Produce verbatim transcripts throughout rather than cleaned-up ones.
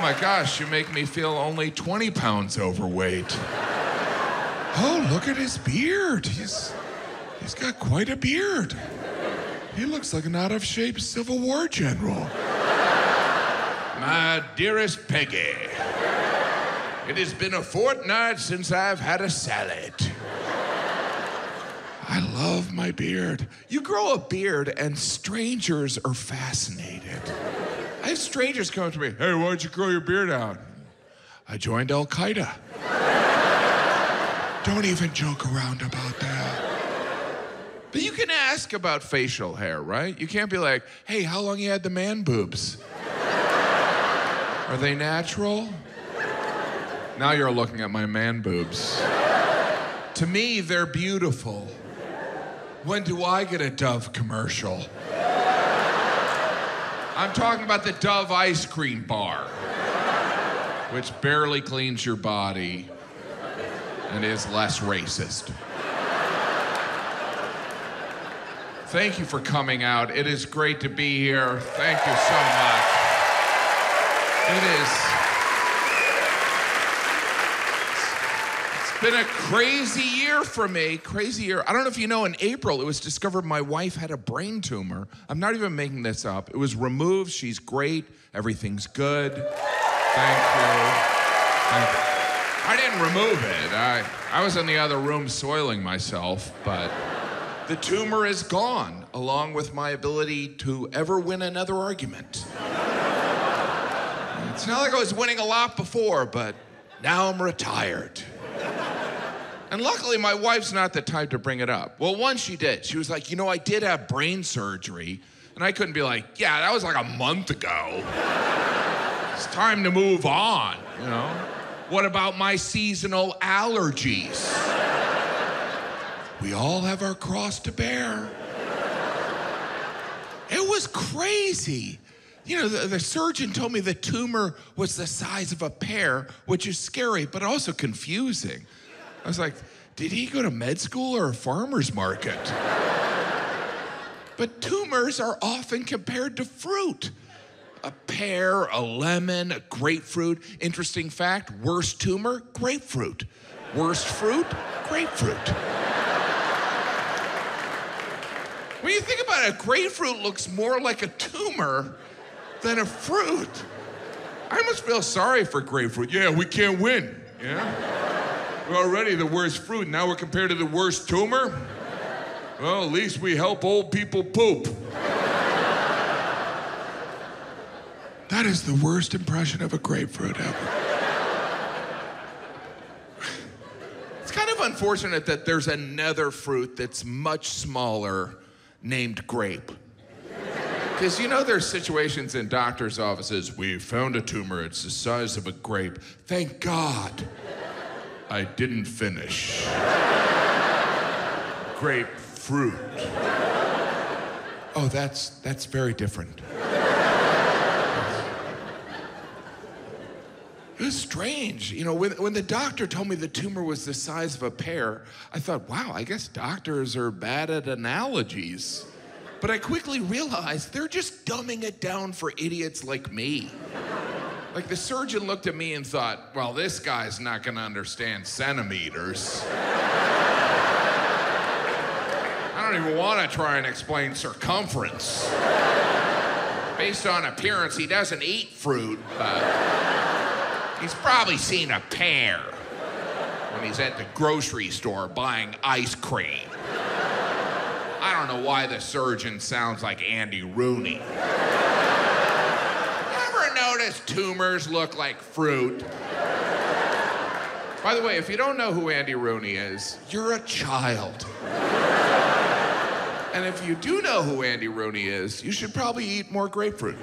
my gosh, you make me feel only twenty pounds overweight. Oh, look at his beard. He's, he's got quite a beard. He looks like an out-of-shape Civil War general. My dearest Peggy, it has been a fortnight since I've had a salad. I love my beard. You grow a beard and strangers are fascinated. I have strangers come to me, hey, why'd you grow your beard out? I joined Al-Qaeda. Don't even joke around about that. But you can ask about facial hair, right? You can't be like, hey, how long you had the man boobs? Are they natural? Now you're looking at my man boobs. To me, they're beautiful. When do I get a Dove commercial? I'm talking about the Dove ice cream bar, which barely cleans your body and is less racist. Thank you for coming out. It is great to be here. Thank you so much. It is. It's been a crazy year for me. Crazy year. I don't know if you know, in April, it was discovered my wife had a brain tumor. I'm not even making this up. It was removed. She's great. Everything's good. Thank you. Thank you. I didn't remove it. I, I was in the other room soiling myself, but the tumor is gone, along with my ability to ever win another argument. It's not like I was winning a lot before, but now I'm retired. And luckily, my wife's not the type to bring it up. Well, once she did. She was like, you know, I did have brain surgery. And I couldn't be like, yeah, that was like a month ago. It's time to move on, you know? What about my seasonal allergies? We all have our cross to bear. It was crazy. You know, the, the surgeon told me the tumor was the size of a pear, which is scary, but also confusing. I was like, did he go to med school or a farmer's market? But tumors are often compared to fruit. A pear, a lemon, a grapefruit. Interesting fact, worst tumor, grapefruit. Worst fruit, grapefruit. When you think about it, a grapefruit looks more like a tumor than a fruit. I must feel sorry for grapefruit. Yeah, we can't win, yeah? We're already the worst fruit, now we're compared to the worst tumor? Well, at least we help old people poop. That is the worst impression of a grapefruit ever. It's kind of unfortunate that there's another fruit that's much smaller named grape. Because you know there's situations in doctors' offices, we found a tumor, it's the size of a grape. Thank God I didn't finish. Grapefruit. Oh, that's, that's very different. It was strange. You know, when, when the doctor told me the tumor was the size of a pear, I thought, wow, I guess doctors are bad at analogies. But I quickly realized they're just dumbing it down for idiots like me. Like the surgeon looked at me and thought, well, this guy's not gonna understand centimeters. I don't even wanna try and explain circumference. Based on appearance, he doesn't eat fruit, but he's probably seen a pear when he's at the grocery store buying ice cream. I don't know why the surgeon sounds like Andy Rooney. Ever notice tumors look like fruit? By the way, if you don't know who Andy Rooney is, you're a child. And if you do know who Andy Rooney is, you should probably eat more grapefruit.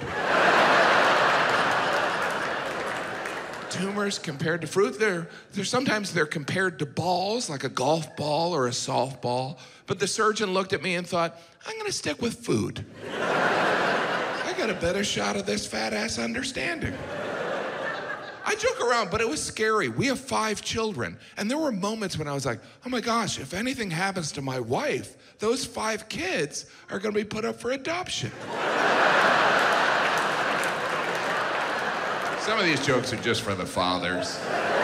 Tumors compared to fruit, they're, they're sometimes they're compared to balls, like a golf ball or a softball. But the surgeon looked at me and thought, I'm gonna stick with food. I got a better shot of this fat ass understanding. I joke around, but it was scary. We have five children, and there were moments when I was like, oh my gosh, if anything happens to my wife, those five kids are gonna be put up for adoption. Some of these jokes are just for the fathers.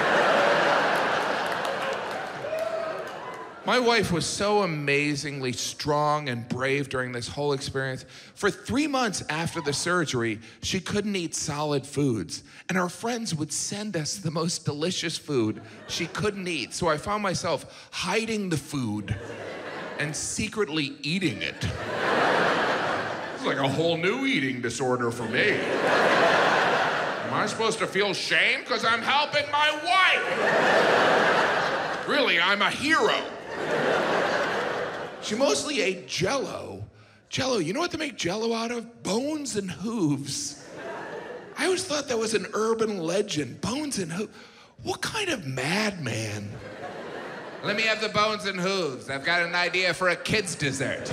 My wife was so amazingly strong and brave during this whole experience. For three months after the surgery, she couldn't eat solid foods. And our friends would send us the most delicious food she couldn't eat. So I found myself hiding the food and secretly eating it. It's like a whole new eating disorder for me. Am I supposed to feel shame because I'm helping my wife? Really, I'm a hero. She mostly ate Jell-O. Jell-O, you know what they make Jell-O out of? Bones and hooves. I always thought that was an urban legend. Bones and hooves. What kind of madman? Let me have the bones and hooves. I've got an idea for a kid's dessert.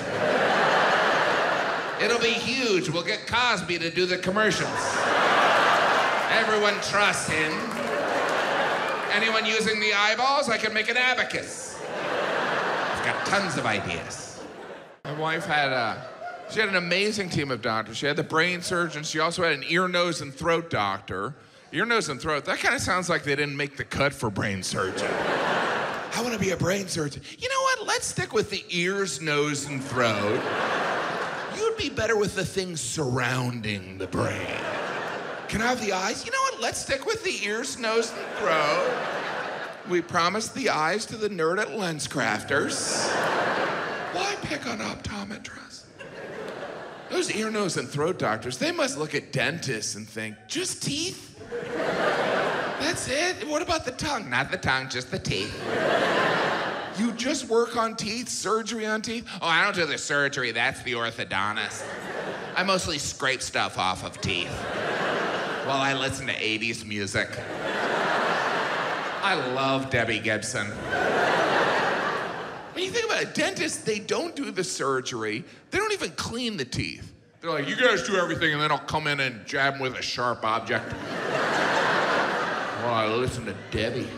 It'll be huge. We'll get Cosby to do the commercials. Everyone trusts him. Anyone using the eyeballs, I can make an abacus. I've got tons of ideas. My wife had a, she had an amazing team of doctors. She had the brain surgeon. She also had an ear, nose, and throat doctor. Ear, nose, and throat, that kind of sounds like they didn't make the cut for brain surgeon. I want to be a brain surgeon. You know what? Let's stick with the ears, nose, and throat. You'd be better with the things surrounding the brain. Can I have the eyes? You know what? Let's stick with the ears, nose, and throat. We promised the eyes to the nerd at LensCrafters. Why pick on optometrists? Those ear, nose, and throat doctors, they must look at dentists and think, just teeth? That's it? What about the tongue? Not the tongue, just the teeth. You just work on teeth, surgery on teeth? Oh, I don't do the surgery, that's the orthodontist. I mostly scrape stuff off of teeth while I listen to eighties music. I love Debbie Gibson. When you think about it, dentists, they don't do the surgery. They don't even clean the teeth. They're like, you guys do everything, and then I'll come in and jab them with a sharp object. While I listen to Debbie.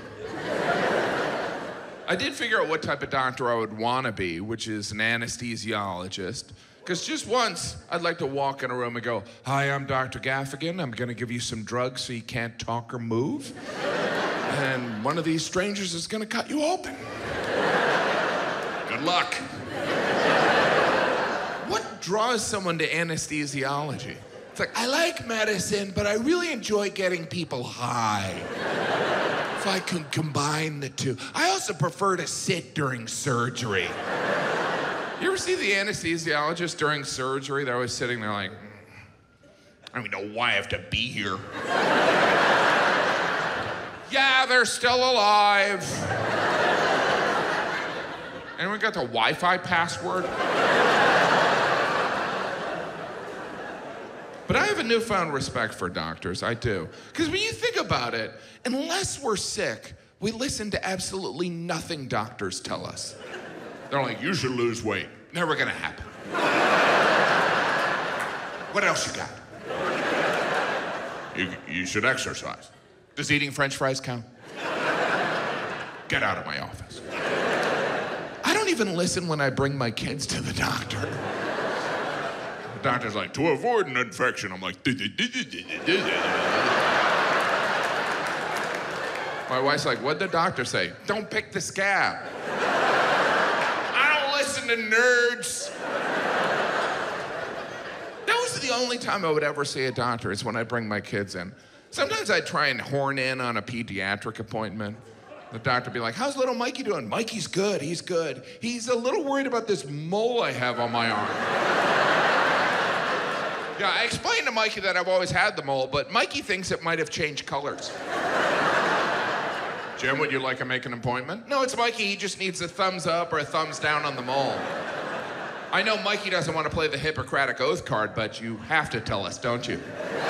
I did figure out what type of doctor I would want to be, which is an anesthesiologist. Because just once, I'd like to walk in a room and go, hi, I'm Doctor Gaffigan. I'm going to give you some drugs so you can't talk or move. And one of these strangers is going to cut you open. Good luck. What draws someone to anesthesiology? It's like, I like medicine, but I really enjoy getting people high. If I can combine the two. I also prefer to sit during surgery. You ever see the anesthesiologist during surgery? They're always sitting there like, I don't even know why I have to be here. Yeah, they're still alive. Anyone got the Wi-Fi password? But I have a newfound respect for doctors, I do. Because when you think about it, unless we're sick, we listen to absolutely nothing doctors tell us. They're like, you should lose weight. Never gonna happen. What else you got? You, you should exercise. Does eating French fries count? Get out of my office. I don't even listen when I bring my kids to the doctor. The doctor's like, to avoid an infection. I'm like, my wife's like, what'd the doctor say? Don't pick the scab. I don't listen to nerds. That was the only time I would ever see a doctor is when I bring my kids in. Sometimes I'd try and horn in on a pediatric appointment. The doctor would be like, how's little Mikey doing? Mikey's good, he's good. He's a little worried about this mole I have on my arm. Yeah, I explained to Mikey that I've always had the mole, but Mikey thinks it might have changed colors. Jim, would you like to make an appointment? No, it's Mikey, he just needs a thumbs up or a thumbs down on the mole. I know Mikey doesn't want to play the Hippocratic Oath card, but you have to tell us, don't you?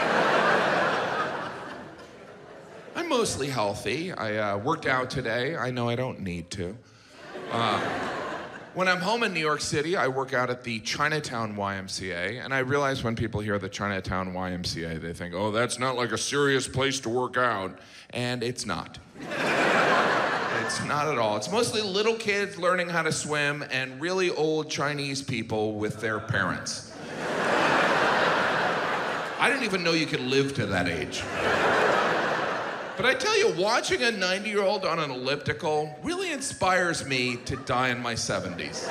I'm mostly healthy. I uh, worked out today. I know I don't need to. Uh, when I'm home in New York City, I work out at the Chinatown Y M C A, and I realize when people hear the Chinatown Y M C A, they think, oh, that's not like a serious place to work out, and it's not. It's not at all. It's mostly little kids learning how to swim and really old Chinese people with their parents. I didn't even know you could live to that age. But I tell you, watching a ninety-year-old on an elliptical really inspires me to die in my seventies.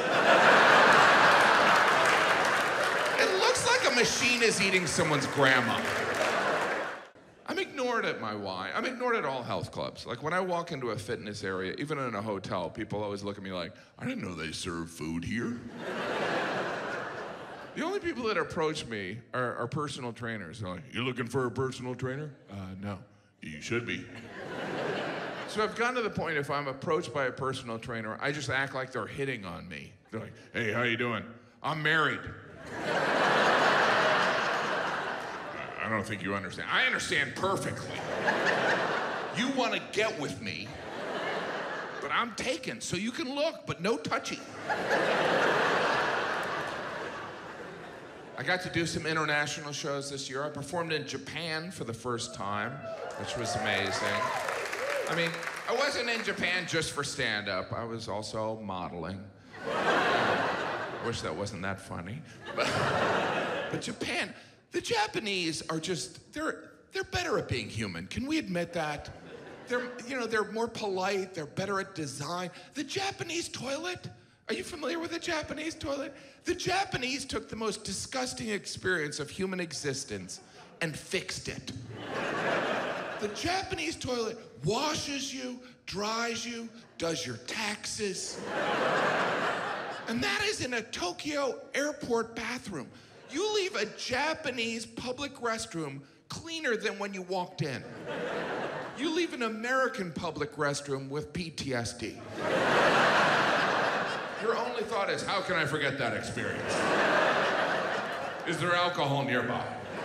It looks like a machine is eating someone's grandma. I'm ignored at my Y. I'm ignored at all health clubs. Like when I walk into a fitness area, even in a hotel, people always look at me like, I didn't know they serve food here. The only people that approach me are, are personal trainers. They're like, you looking for a personal trainer? Uh, no. You should be. So I've gotten to the point, if I'm approached by a personal trainer, I just act like they're hitting on me. They're like, hey, how you doing? I'm married. I don't think you understand. I understand perfectly. You want to get with me, but I'm taken, so you can look, but no touchy. I got to do some international shows this year. I performed in Japan for the first time, which was amazing. I mean, I wasn't in Japan just for stand-up. I was also modeling. I wish that wasn't that funny. But, but Japan, the Japanese are just, they're, they're better at being human. Can we admit that? They're, you know, they're more polite, they're better at design. The Japanese toilet, are you familiar with the Japanese toilet? The Japanese took the most disgusting experience of human existence and fixed it. The Japanese toilet washes you, dries you, does your taxes. And that is in a Tokyo airport bathroom. You leave a Japanese public restroom cleaner than when you walked in. You leave an American public restroom with P T S D. Your only thought is, how can I forget that experience? Is there alcohol nearby?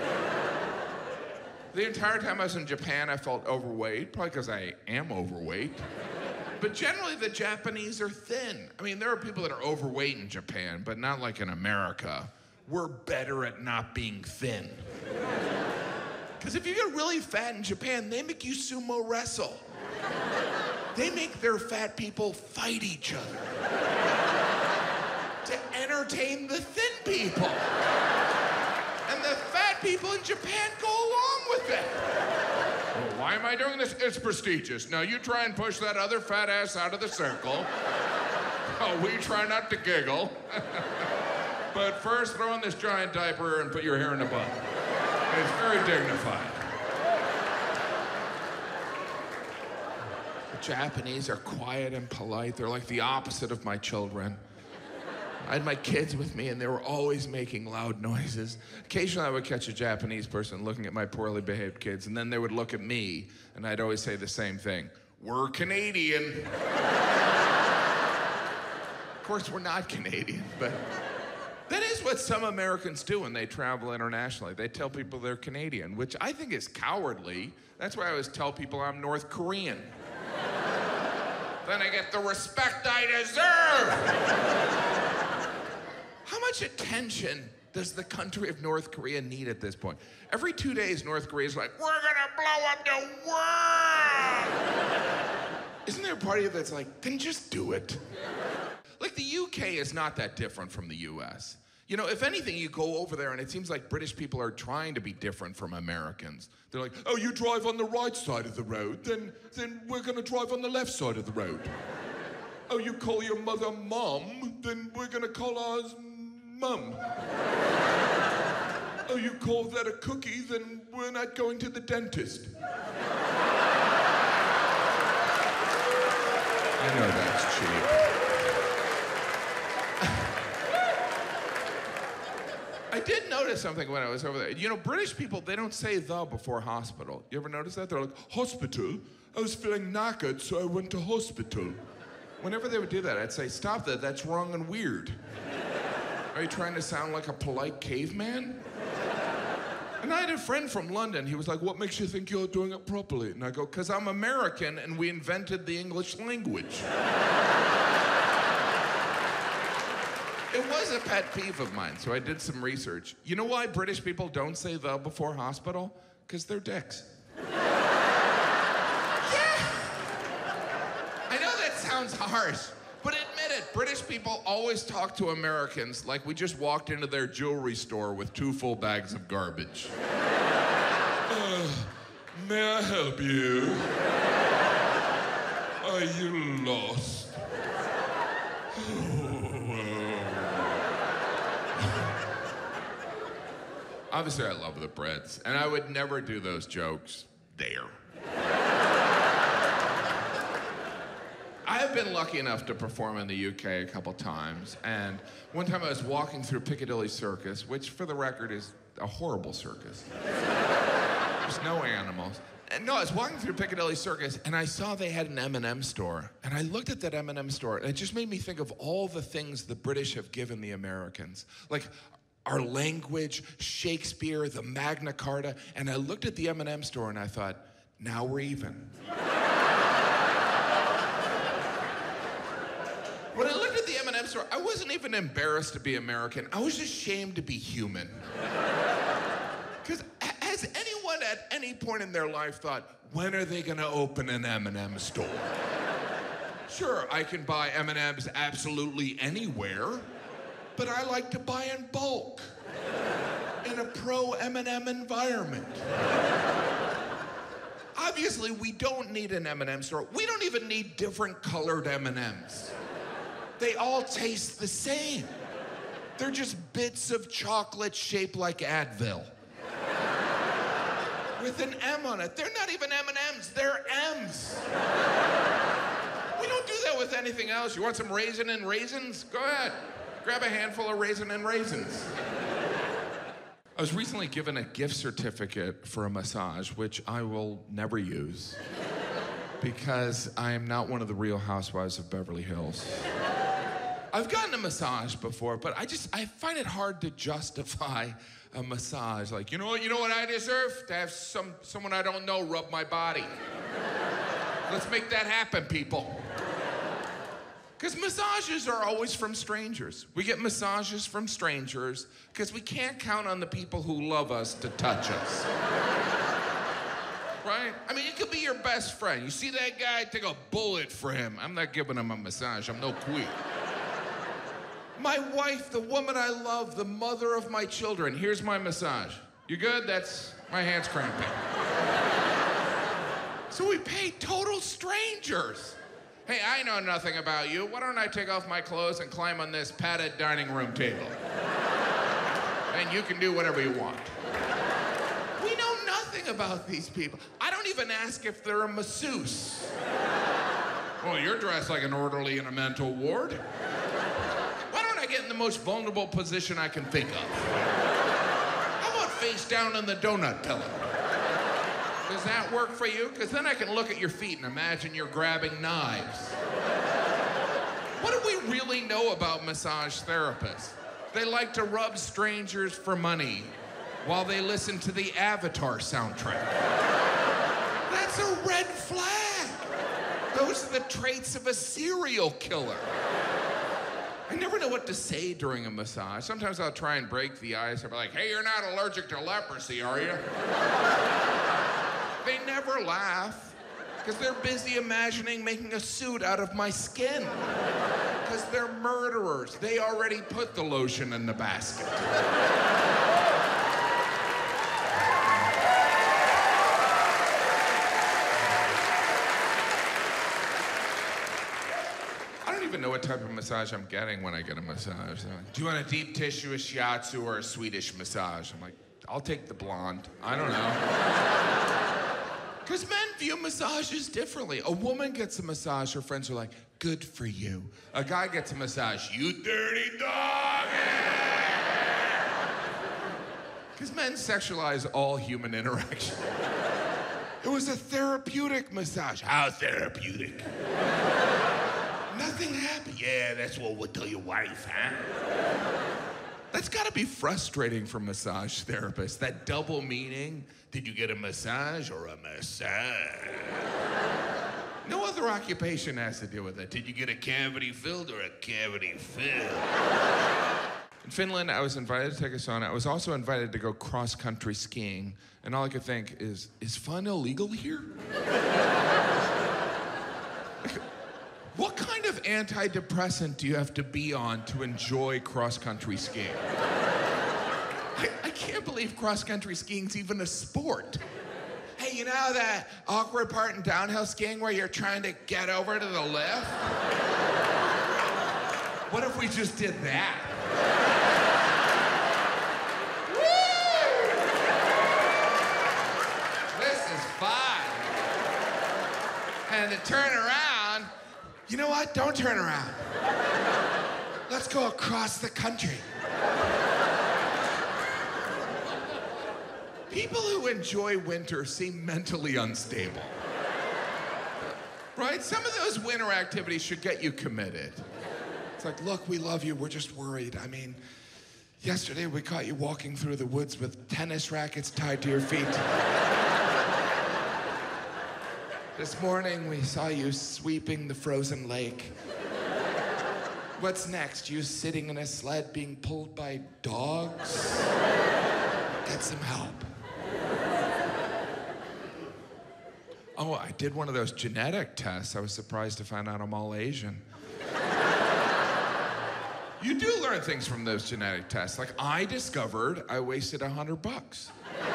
The entire time I was in Japan, I felt overweight, probably because I am overweight. But generally, the Japanese are thin. I mean, there are people that are overweight in Japan, but not like in America. We're better at not being thin. Because if you get really fat in Japan, they make you sumo wrestle. They make their fat people fight each other to entertain the thin people. And the fat people in Japan go along with it. Well, why am I doing this? It's prestigious. Now you try and push that other fat ass out of the circle. Oh, we try not to giggle. But first, throw on this giant diaper and put your hair in a bun. It's very dignified. The Japanese are quiet and polite. They're like the opposite of my children. I had my kids with me, and they were always making loud noises. Occasionally, I would catch a Japanese person looking at my poorly behaved kids, and then they would look at me, and I'd always say the same thing. We're Canadian. Of course, we're not Canadian, but that is what some Americans do when they travel internationally. They tell people they're Canadian, which I think is cowardly. That's why I always tell people I'm North Korean. Then I get the respect I deserve. How much attention does the country of North Korea need at this point? Every two days, North Korea's like, we're gonna blow up the world! Isn't there a party that's like, then just do it? Like, the U K is not that different from the U S. You know, if anything, you go over there and it seems like British people are trying to be different from Americans. They're like, oh, you drive on the right side of the road, then, then we're gonna drive on the left side of the road. Oh, you call your mother Mom, then we're gonna call ours Mum. Oh, you call that a cookie, then we're not going to the dentist. I know that's cheap. I did notice something when I was over there. You know, British people, they don't say the before hospital. You ever notice that? They're like, hospital? I was feeling knackered, so I went to hospital. Whenever they would do that, I'd say, stop that, that's wrong and weird. Are you trying to sound like a polite caveman? And I had a friend from London. He was like, what makes you think you're doing it properly? And I go, because I'm American and we invented the English language. It was a pet peeve of mine, so I did some research. You know why British people don't say the before hospital? Because they're dicks. Yeah. I know that sounds harsh, but admit it, British people always talk to Americans like we just walked into their jewelry store with two full bags of garbage. uh, May I help you? Are you lost? Obviously, I love the Brits, and I would never do those jokes there. I've been lucky enough to perform in the U K a couple times, and one time I was walking through Piccadilly Circus, which, for the record, is a horrible circus. There's no animals. And no, I was walking through Piccadilly Circus, and I saw they had an M and M store, and I looked at that M and M store, and it just made me think of all the things the British have given the Americans. Like, our language, Shakespeare, the Magna Carta, and I looked at the M and M store and I thought, now we're even. When I looked at the M and M store, I wasn't even embarrassed to be American. I was ashamed to be human. Because has anyone at any point in their life thought, when are they gonna open an M and M store? Sure, I can buy M and M's absolutely anywhere, but I like to buy in bulk, in a pro-M and M environment. Obviously, we don't need an M and M store. We don't even need different colored M and M's. They all taste the same. They're just bits of chocolate shaped like Advil. With an M on it. They're not even M and M's, they're M's. We don't do that with anything else. You want some raisin and raisins? Go ahead. Grab a handful of raisin and raisins. I was recently given a gift certificate for a massage, which I will never use because I am not one of the Real Housewives of Beverly Hills. I've gotten a massage before, but I just, I find it hard to justify a massage. Like, you know what, you know what I deserve? To have some, someone I don't know rub my body. Let's make that happen, people. Because massages are always from strangers. We get massages from strangers because we can't count on the people who love us to touch us. Right? I mean, it could be your best friend. You see that guy? Take a bullet for him. I'm not giving him a massage. I'm no queen. My wife, the woman I love, the mother of my children. Here's my massage. You good? That's my hand's cramping. So we pay total strangers. Hey, I know nothing about you. Why don't I take off my clothes and climb on this padded dining room table? And you can do whatever you want. We know nothing about these people. I don't even ask if they're a masseuse. Well, you're dressed like an orderly in a mental ward. Why don't I get in the most vulnerable position I can think of? How about face down on the donut pillow? Does that work for you? Because then I can look at your feet and imagine you're grabbing knives. What do we really know about massage therapists? They like to rub strangers for money while they listen to the Avatar soundtrack. That's a red flag. Those are the traits of a serial killer. I never know what to say during a massage. Sometimes I'll try and break the ice. I'll be like, hey, you're not allergic to leprosy, are you? They never laugh, because they're busy imagining making a suit out of my skin. Because they're murderers. They already put the lotion in the basket. I don't even know what type of massage I'm getting when I get a massage. They're like, do you want a deep tissue, a shiatsu, or a Swedish massage? I'm like, I'll take the blonde. I don't know. Because men view massages differently. A woman gets a massage, her friends are like, good for you. A guy gets a massage, you dirty dog! Because men sexualize all human interaction. It was a therapeutic massage. How therapeutic? Nothing happened. Yeah, that's what we'll tell your wife, huh? That's gotta be frustrating for massage therapists, that double meaning. Did you get a massage or a massage? No other occupation has to deal with that. Did you get a cavity filled or a cavity filled? In Finland, I was invited to take a sauna. I was also invited to go cross-country skiing, and all I could think is, is fun illegal here? What kind of antidepressant do you have to be on to enjoy cross-country skiing? I, I can't believe cross-country skiing's even a sport. Hey, you know that awkward part in downhill skiing where you're trying to get over to the lift? What if we just did that? Woo! This is fun. And to turn around, you know what? Don't turn around. Let's go across the country. People who enjoy winter seem mentally unstable. Right? Some of those winter activities should get you committed. It's like, look, we love you, we're just worried. I mean, yesterday we caught you walking through the woods with tennis rackets tied to your feet. This morning we saw you sweeping the frozen lake. What's next? You sitting in a sled being pulled by dogs? Get some help. Oh, I did one of those genetic tests. I was surprised to find out I'm all Asian. You do learn things from those genetic tests. Like, I discovered I wasted a hundred bucks.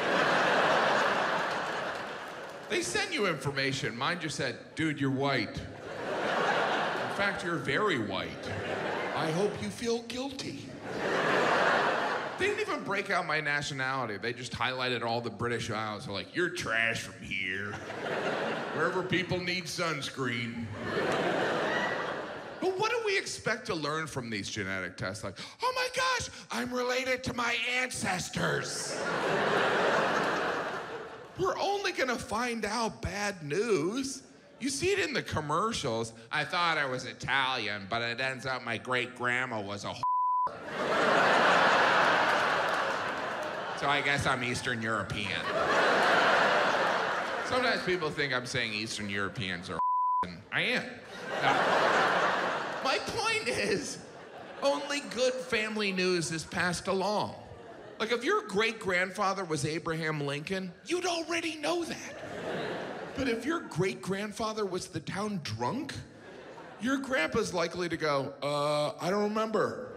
They send you information. Mine just said, dude, you're white. In fact, you're very white. I hope you feel guilty. They didn't even break out my nationality. They just highlighted all the British Isles. They're like, you're trash from here. Wherever people need sunscreen. But what do we expect to learn from these genetic tests? Like, oh my gosh, I'm related to my ancestors. We're only gonna find out bad news. You see it in the commercials. I thought I was Italian, but it ends out my great-grandma was a So I guess I'm Eastern European. Sometimes people think I'm saying Eastern Europeans are and I am. No. My point is, only good family news is passed along. Like, if your great-grandfather was Abraham Lincoln, you'd already know that. But if your great-grandfather was the town drunk, your grandpa's likely to go, uh, I don't remember.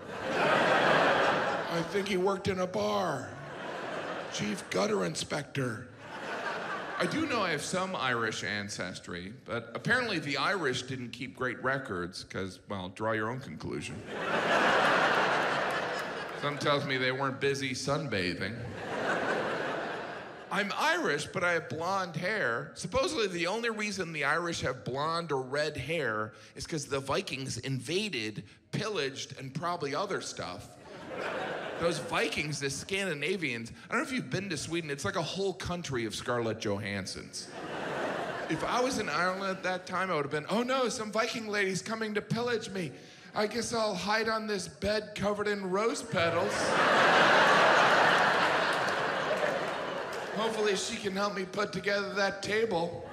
I think he worked in a bar. Chief gutter inspector. I do know I have some Irish ancestry, but apparently the Irish didn't keep great records because, well, draw your own conclusion. Some tells me they weren't busy sunbathing. I'm Irish, but I have blonde hair. Supposedly the only reason the Irish have blonde or red hair is because the Vikings invaded, pillaged, and probably other stuff. Those Vikings, the Scandinavians, I don't know if you've been to Sweden, it's like a whole country of Scarlett Johanssons. If I was in Ireland at that time, I would have been, oh no, some Viking lady's coming to pillage me. I guess I'll hide on this bed covered in rose petals. Hopefully she can help me put together that table.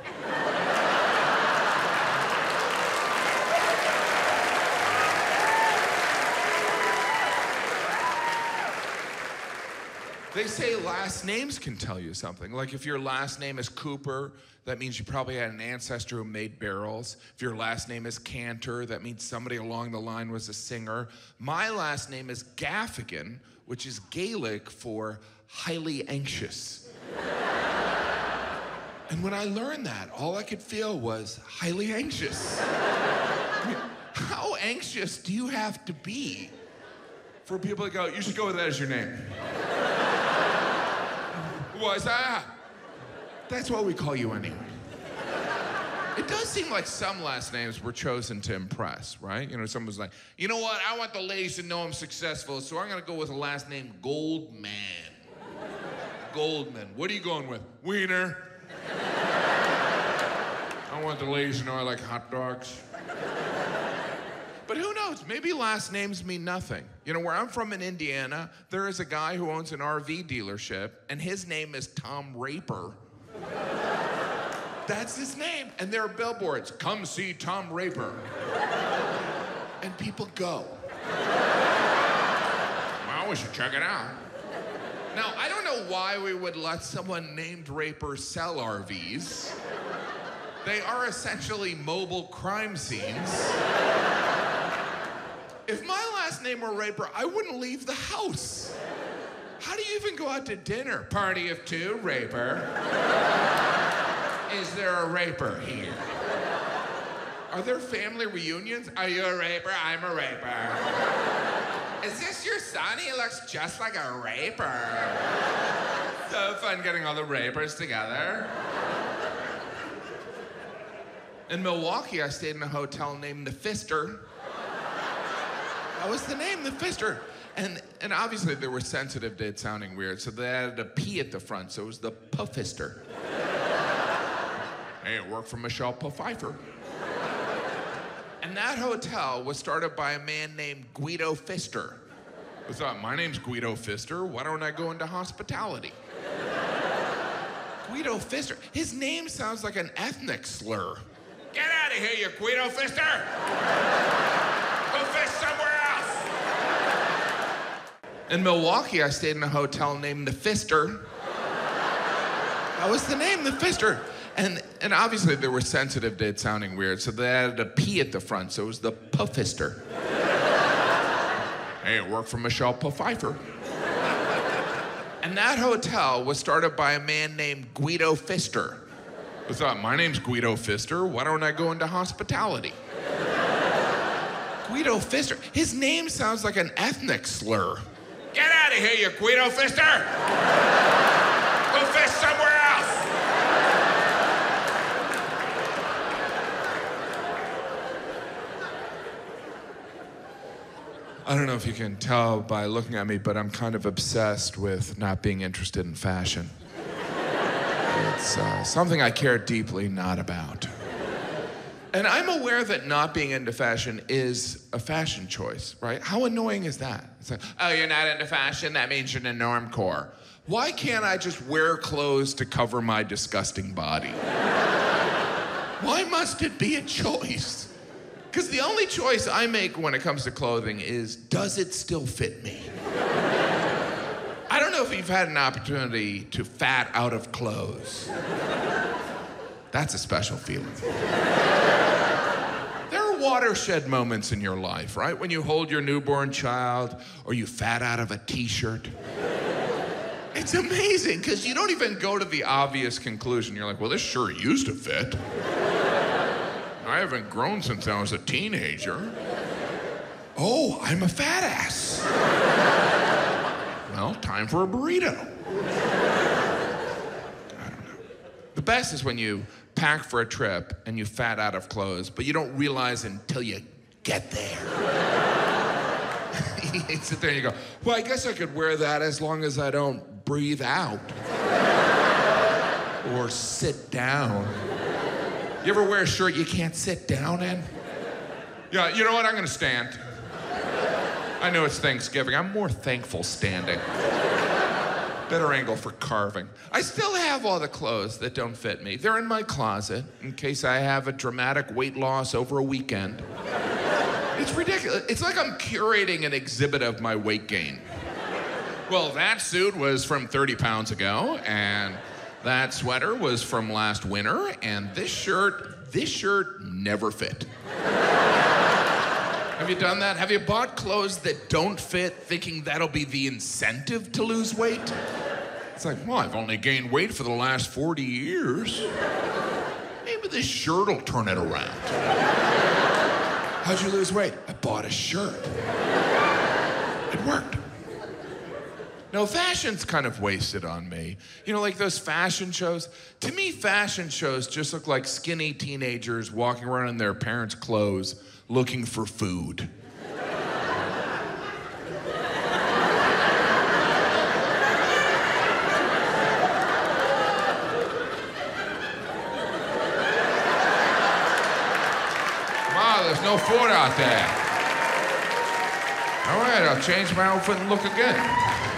They say last names can tell you something. Like, if your last name is Cooper, that means you probably had an ancestor who made barrels. If your last name is Cantor, that means somebody along the line was a singer. My last name is Gaffigan, which is Gaelic for highly anxious. And when I learned that, all I could feel was highly anxious. I mean, how anxious do you have to be for people to go, you should go with that as your name? Was that? That's what we call you anyway. It does seem like some last names were chosen to impress, right? You know, someone's like, you know what? I want the ladies to know I'm successful, so I'm gonna go with a last name Goldman. Goldman. What are you going with? Wiener. I want the ladies to know I like hot dogs. But who knows? Maybe last names mean nothing. You know, where I'm from in Indiana, there is a guy who owns an R V dealership, and his name is Tom Raper. That's his name. And there are billboards, come see Tom Raper. And people go. Well, we should check it out. Now, I don't know why we would let someone named Raper sell R Vs. They are essentially mobile crime scenes. If my last name were Raper, I wouldn't leave the house. How do you even go out to dinner? Party of two, Raper. Is there a raper here? Are there family reunions? Are you a raper? I'm a raper. Is this your son? He looks just like a raper. So fun getting all the rapers together. In Milwaukee, I stayed in a hotel named the Fister. That was the name, the Fister. And, and obviously they were sensitive to it sounding weird, so they added a P at the front, so it was the Puffister. Hey, it worked for Michelle Pfeiffer. And that hotel was started by a man named Guido Fister. I thought, my name's Guido Fister, why don't I go into hospitality? Guido Fister. His name sounds like an ethnic slur. Get out of here, you Guido Fister! Go fish somewhere else! In Milwaukee, I stayed in a hotel named the Fister. That was the name, the Fister. And, and obviously they were sensitive to it sounding weird, so they added a P at the front, so it was the Puffister. Hey, it worked for Michelle Pfeiffer. And that hotel was started by a man named Guido Fister. I thought, my name's Guido Fister, why don't I go into hospitality? Guido Fister. His name sounds like an ethnic slur. Get out of here, you Guido Fister! Go fish somewhere else! I don't know if you can tell by looking at me, but I'm kind of obsessed with not being interested in fashion. It's uh, something I care deeply not about. And I'm aware that not being into fashion is a fashion choice, right? How annoying is that? It's like, oh, you're not into fashion? That means you're in the normcore. Why can't I just wear clothes to cover my disgusting body? Why must it be a choice? Because the only choice I make when it comes to clothing is, does it still fit me? I don't know if you've had an opportunity to fat out of clothes. That's a special feeling. There are watershed moments in your life, right? When you hold your newborn child or you fat out of a t-shirt. It's amazing, because you don't even go to the obvious conclusion. You're like, well, this sure used to fit. I haven't grown since I was a teenager. Oh, I'm a fat ass. Well, time for a burrito. I don't know. The best is when you pack for a trip and you fat out of clothes, but you don't realize until you get there. You sit there and you go, well, I guess I could wear that as long as I don't breathe out. Or sit down. You ever wear a shirt you can't sit down in? Yeah, you know what? I'm gonna stand. I know it's Thanksgiving. I'm more thankful standing. Better angle for carving. I still have all the clothes that don't fit me. They're in my closet in case I have a dramatic weight loss over a weekend. It's ridiculous. It's like I'm curating an exhibit of my weight gain. Well, that suit was from thirty pounds ago, and that sweater was from last winter, and this shirt, this shirt never fit. Have you done that? Have you bought clothes that don't fit thinking that'll be the incentive to lose weight? It's like, well, I've only gained weight for the last forty years. Maybe this shirt will turn it around. How'd you lose weight? I bought a shirt. It worked. No, fashion's kind of wasted on me. You know, like those fashion shows. To me, fashion shows just look like skinny teenagers walking around in their parents' clothes looking for food. Wow, there's no food out there. All right, I'll change my outfit and look again.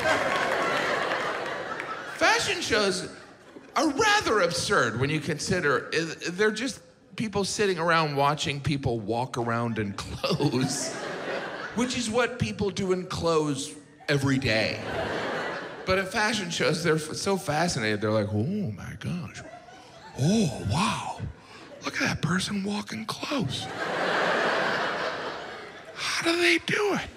Fashion shows are rather absurd when you consider they're just people sitting around watching people walk around in clothes, which is what people do in clothes every day. But at fashion shows, they're so fascinated. They're like, oh my gosh. Oh, wow. Look at that person walking close. How do they do it?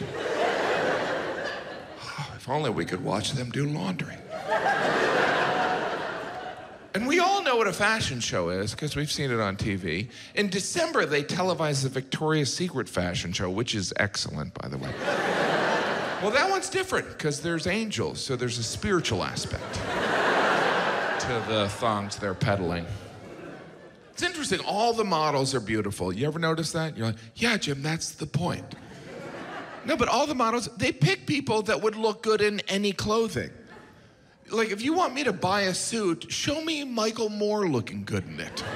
Oh, if only we could watch them do laundry. And we all know what a fashion show is because we've seen it on T V. In December, they televised the Victoria's Secret fashion show, which is excellent, by the way. Well, that one's different because there's angels, so there's a spiritual aspect to the thongs they're peddling. It's interesting, all the models are beautiful. You ever notice that? You're like, yeah, Jim, that's the point. No, but all the models, they pick people that would look good in any clothing. Like, if you want me to buy a suit, show me Michael Moore looking good in it.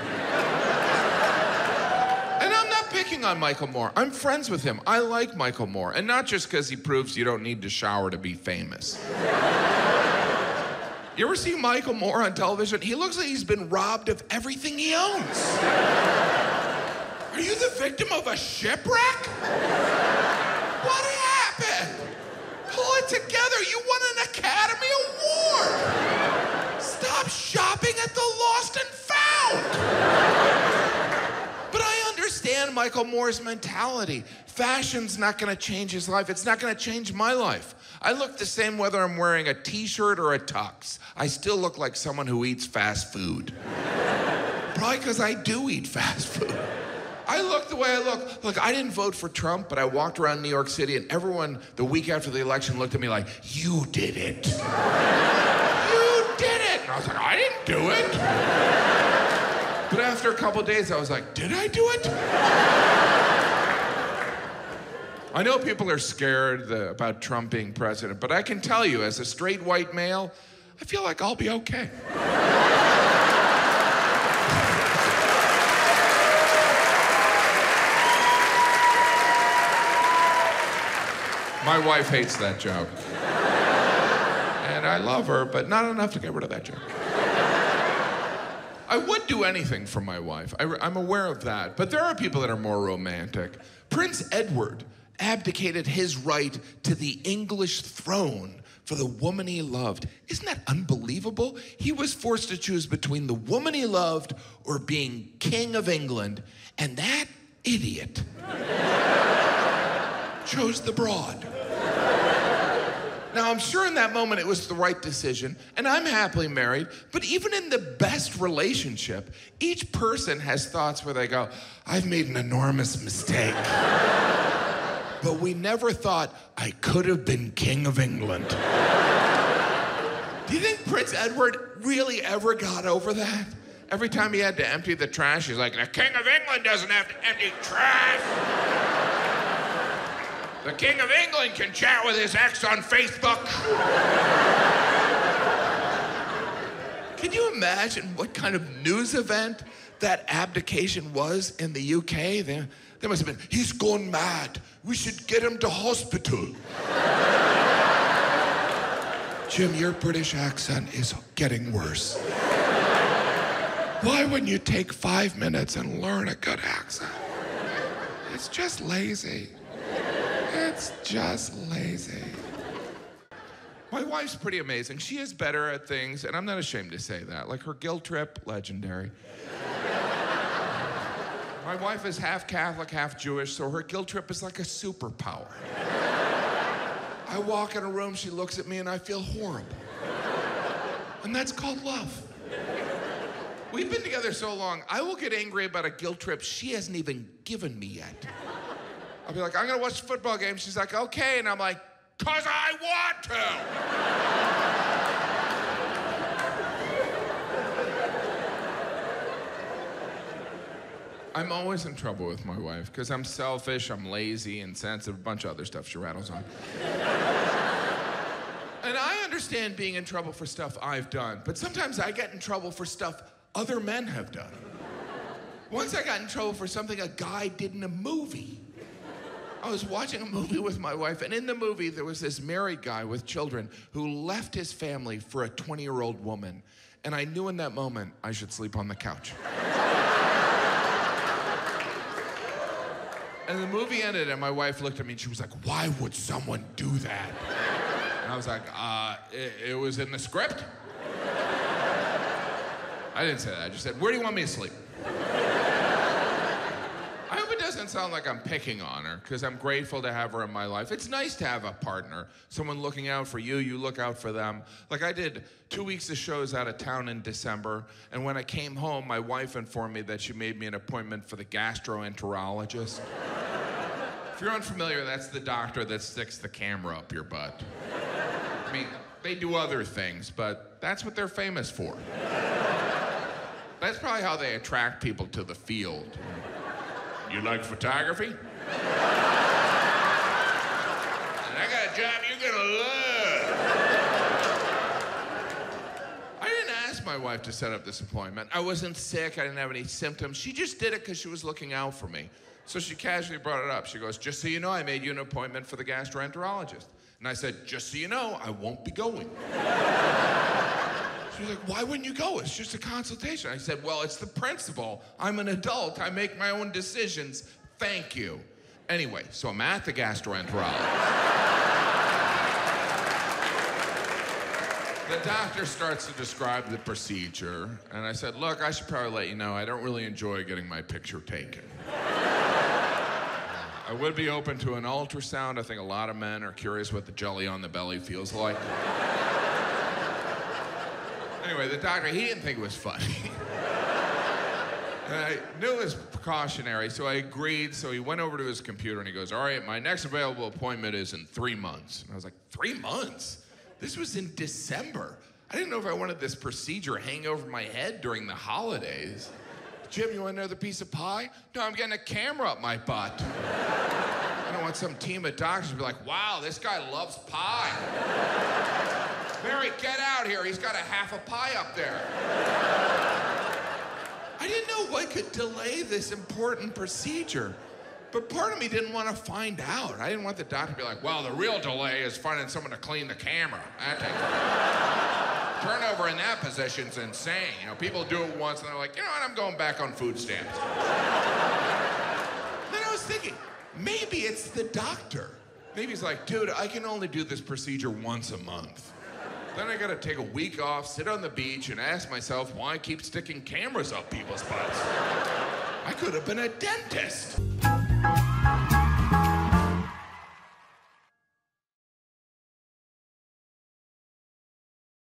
And I'm not picking on Michael Moore. I'm friends with him. I like Michael Moore. And not just because he proves you don't need to shower to be famous. You ever see Michael Moore on television? He looks like he's been robbed of everything he owns. Are you the victim of a shipwreck? What happened? Pull it together. You won an Academy Award. Stop shopping at the Lost and Found. But I understand Michael Moore's mentality. Fashion's not going to change his life. It's not going to change my life. I look the same whether I'm wearing a t-shirt or a tux. I still look like someone who eats fast food. Probably because I do eat fast food. I look the way I look. Look, I didn't vote for Trump, but I walked around New York City and everyone the week after the election looked at me like, you did it. You did it. And I was like, I didn't do it. But after a couple days, I was like, did I do it? I know people are scared the, about Trump being president, but I can tell you, as a straight white male, I feel like I'll be okay. My wife hates that joke. And I love her, but not enough to get rid of that joke. I would do anything for my wife. I, I'm aware of that. But there are people that are more romantic. Prince Edward abdicated his right to the English throne for the woman he loved. Isn't that unbelievable? He was forced to choose between the woman he loved or being King of England. And that idiot chose the broad. Now, I'm sure in that moment it was the right decision, and I'm happily married, but even in the best relationship, each person has thoughts where they go, I've made an enormous mistake. But we never thought I could have been King of England. Do you think Prince Edward really ever got over that? Every time he had to empty the trash, he's like, the King of England doesn't have to empty trash. The King of England can chat with his ex on Facebook. Can you imagine what kind of news event that abdication was in the U K? They, they must have been, he's gone mad. We should get him to hospital. Jim, your British accent is getting worse. Why wouldn't you take five minutes and learn a good accent? It's just lazy. It's just lazy. My wife's pretty amazing. She is better at things, and I'm not ashamed to say that. Like her guilt trip, legendary. My wife is half Catholic, half Jewish, so her guilt trip is like a superpower. I walk in a room, she looks at me, and I feel horrible. And that's called love. We've been together so long, I will get angry about a guilt trip she hasn't even given me yet. I'll be like, I'm gonna watch the football game. She's like, okay. And I'm like, cause I want to. I'm always in trouble with my wife because I'm selfish, I'm lazy, insensitive, a bunch of other stuff she rattles on. And I understand being in trouble for stuff I've done, but sometimes I get in trouble for stuff other men have done. Once I got in trouble for something a guy did in a movie. I was watching a movie with my wife, and in the movie, there was this married guy with children who left his family for a twenty-year-old woman. And I knew in that moment I should sleep on the couch. And the movie ended, and my wife looked at me, and she was like, why would someone do that? And I was like, uh, it, it was in the script. I didn't say that. I just said, where do you want me to sleep? I hope it doesn't doesn't sound like I'm picking on her, because I'm grateful to have her in my life. It's nice to have a partner, someone looking out for you, you look out for them. Like I did two weeks of shows out of town in December, and when I came home, my wife informed me that she made me an appointment for the gastroenterologist. If you're unfamiliar, that's the doctor that sticks the camera up your butt. I mean, they do other things, but that's what they're famous for. That's probably how they attract people to the field. You like photography? And I got a job you're gonna love. I didn't ask my wife to set up this appointment. I wasn't sick, I didn't have any symptoms. She just did it because she was looking out for me. So she casually brought it up. She goes, just so you know, I made you an appointment for the gastroenterologist. And I said, just so you know, I won't be going. She was like, why wouldn't you go? It's just a consultation. I said, well, it's the principle. I'm an adult. I make my own decisions. Thank you. Anyway, so I'm at the gastroenterologist. The doctor starts to describe the procedure, and I said, look, I should probably let you know I don't really enjoy getting my picture taken. I would be open to an ultrasound. I think a lot of men are curious what the jelly on the belly feels like. Anyway, the doctor, he didn't think it was funny. And I knew it was precautionary, so I agreed. So he went over to his computer and he goes, all right, my next available appointment is in three months. And I was like, three months? This was in December. I didn't know if I wanted this procedure hanging over my head during the holidays. Jim, you want another piece of pie? No, I'm getting a camera up my butt. I don't want some team of doctors to be like, wow, this guy loves pie. Mary, get out here. He's got a half a pie up there. I didn't know what could delay this important procedure. But part of me didn't want to find out. I didn't want the doctor to be like, well, the real delay is finding someone to clean the camera. That takes turnover in that position's insane. You know, people do it once and they're like, you know what, I'm going back on food stamps. Then I was thinking, maybe it's the doctor. Maybe he's like, dude, I can only do this procedure once a month. Then I gotta take a week off, sit on the beach, and ask myself why I keep sticking cameras up people's butts. I could have been a dentist.